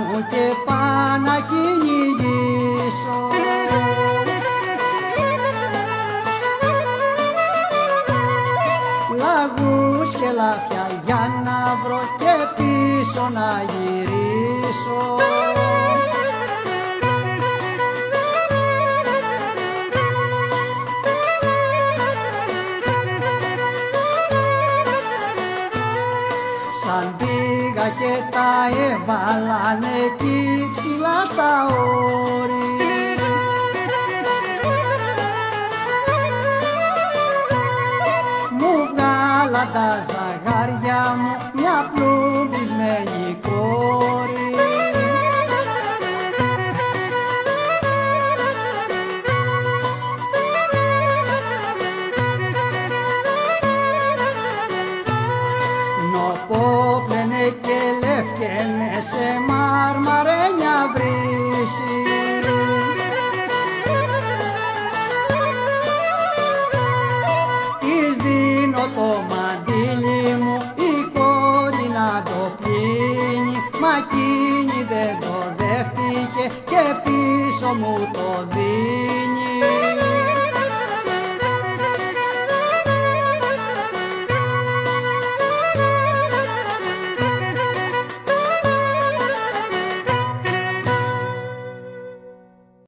μου και πάω να κυνηγήσω. Λαγούς και λάφια για να βρω και πίσω να γυρίσω. Σαν πήγα και τα έβαλανε εκεί ψηλά στα όρη, μου βγάλα τα ζαγάρια μου μια πλουμπισμένη κόρη. Νοπόπλαινε και λεύκαινε σε μαρμαρένια βρύση, της δίνω το μαντίλι μου η κόρη να το πλύνει, μα εκείνη δεν το δέχτηκε και πίσω μου το δίνει.